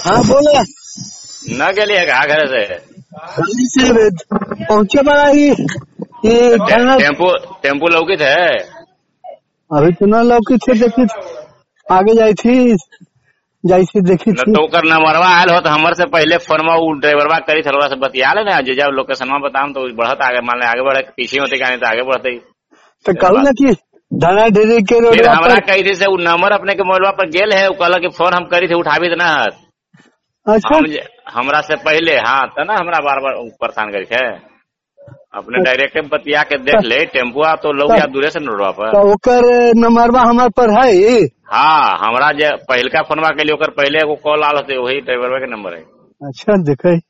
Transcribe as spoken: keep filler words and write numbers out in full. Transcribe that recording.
हाँ बोला न गेली है कहा घर से गाड़ी से पहुँचे बड़ा ही ये टे- टेम्पू टेम्पू लौकित है अभी तो न लौकी थे देखी आगे जाई थी जाई थी देखी न थी तो ओकर नंबरवा आयल हो तो हमर से पहले फोनमा उ ड्राइवरवा करी थलवा से बतिया ले ना जे जब लोकेशनवा बताम तो बढ़त आगे मान ले आगे बढ़े पीछे होते का नहीं तो आगे बढ़ते तो कहू ना कि धना डेरी के रोड फिर हमरा कही थी से उ नंबर अपने के मोबाइलवा पर गेल है उ कहला कि फोन हम करी थे उठावी तो ना हत अच्छा हम जे- हमरा से पहले हाँ तो ना हमरा बार बार परेशान करी है अपने डायरेक्ट बतिया के देख ले टेम्पुआ तो लोग या दूरे से रोडवा पर तो ओकर नंबरवा हमार पर है हाँ हमरा जे पहिलका फोनवा के लिए ओकर पहले एगो कॉल आल होते वही ड्राइवरवा के नंबर है अच्छा देखे